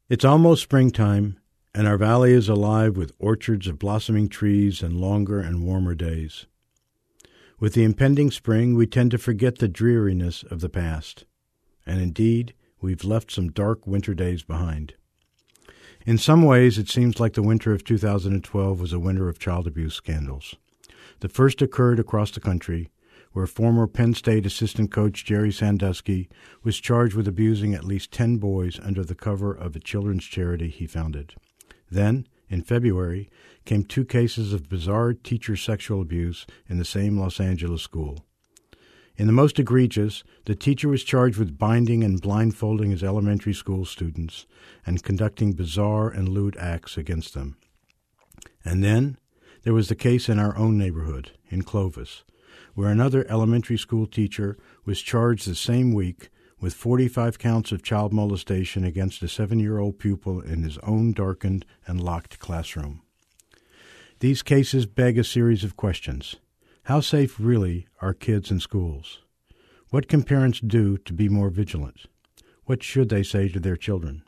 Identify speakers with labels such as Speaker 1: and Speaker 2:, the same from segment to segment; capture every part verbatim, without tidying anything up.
Speaker 1: It's almost springtime, and our valley is alive with orchards of blossoming trees and longer and warmer days. With the impending spring, we tend to forget the dreariness of the past, and indeed, we've left some dark winter days behind. In some ways, it seems like the winter of two thousand twelve was a winter of child abuse scandals. The first occurred across the country, where former Penn State assistant coach Jerry Sandusky was charged with abusing at least ten boys under the cover of a children's charity he founded. Then, in February, came two cases of bizarre teacher sexual abuse in the same Los Angeles school. In the most egregious, the teacher was charged with binding and blindfolding his elementary school students and conducting bizarre and lewd acts against them. And then there was the case in our own neighborhood, in Clovis, where another elementary school teacher was charged the same week with forty-five counts of child molestation against a seven-year-old pupil in his own darkened and locked classroom. These cases beg a series of questions. How safe really are kids in schools? What can parents do to be more vigilant? What should they say to their children?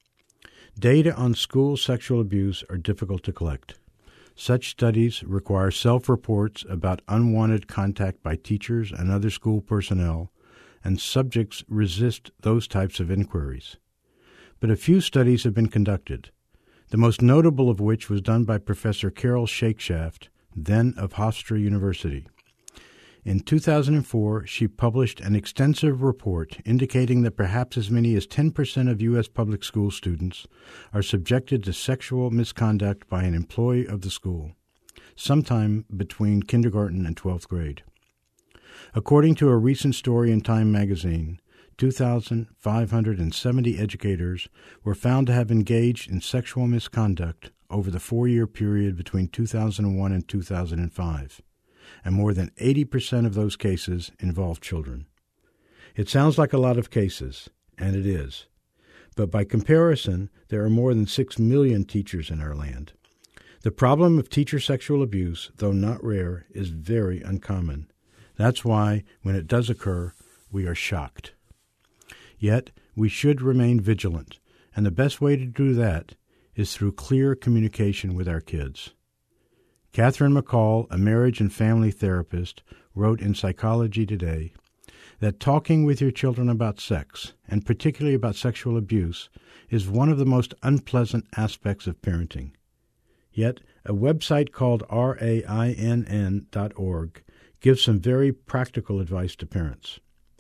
Speaker 1: Data on school sexual abuse are difficult to collect. Such studies require self-reports about unwanted contact by teachers and other school personnel, and subjects resist those types of inquiries. But a few studies have been conducted, the most notable of which was done by Professor Carol Shakeshaft, then of Hofstra University. In two thousand four, she published an extensive report indicating that perhaps as many as ten percent of U S public school students are subjected to sexual misconduct by an employee of the school, sometime between kindergarten and twelfth grade. According to a recent story in Time magazine, two thousand five hundred seventy educators were found to have engaged in sexual misconduct over the four-year period between two thousand one and two thousand five, and more than eighty percent of those cases involved children. It sounds like a lot of cases, and it is. But by comparison, there are more than six million teachers in our land. The problem of teacher sexual abuse, though not rare, is very uncommon. That's why, when it does occur, we are shocked. Yet, we should remain vigilant, and the best way to do that is through clear communication with our kids. Catherine McCall, a marriage and family therapist, wrote in Psychology Today that talking with your children about sex, and particularly about sexual abuse, is one of the most unpleasant aspects of parenting. Yet, a website called R A I N N dot org gives some very practical advice to parents.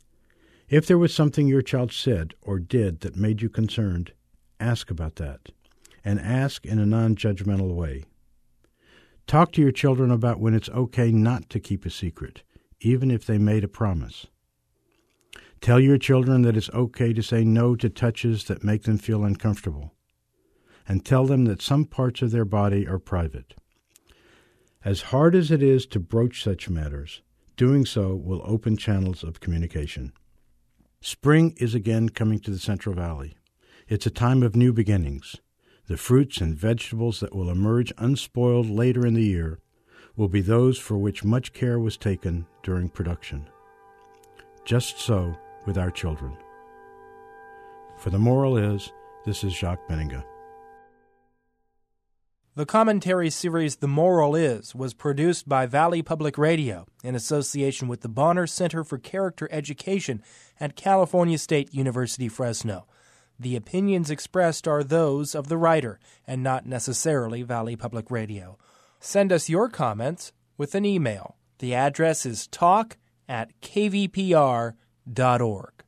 Speaker 1: If there was something your child said or did that made you concerned, ask about that, and ask in a non-judgmental way. Talk to your children about when it's okay not to keep a secret, even if they made a promise. Tell your children that it's okay to say no to touches that make them feel uncomfortable, and tell them that some parts of their body are private. As hard as it is to broach such matters, doing so will open channels of communication. Spring is again coming to the Central Valley. It's a time of new beginnings. The fruits and vegetables that will emerge unspoiled later in the year will be those for which much care was taken during production. Just so with our children. For The Moral Is, this is Jacques Benninga.
Speaker 2: The commentary series The Moral Is was produced by Valley Public Radio in association with the Bonner Center for Character Education at California State University, Fresno. The opinions expressed are those of the writer and not necessarily Valley Public Radio. Send us your comments with an email. The address is talk at k v p r dot org.